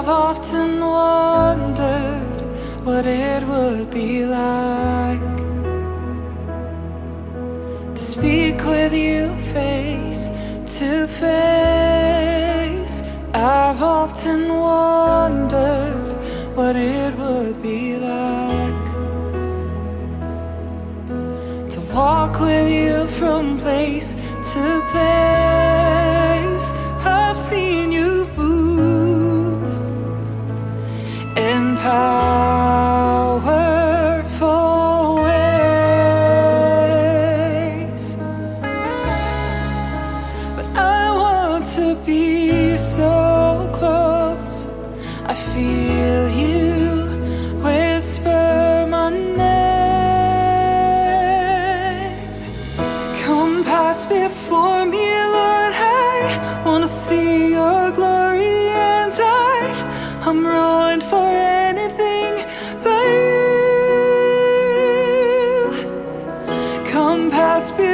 I've often wondered what it would be like to speak with you face to face. I've often wondered what it would be like to walk with you from place to place. I've seen you move in powerful ways, but I want to be so close. I feel you whisper my name. Come pass before me, Lord. I wanna see your glory, and I'm ruined for anything but you. Come pass before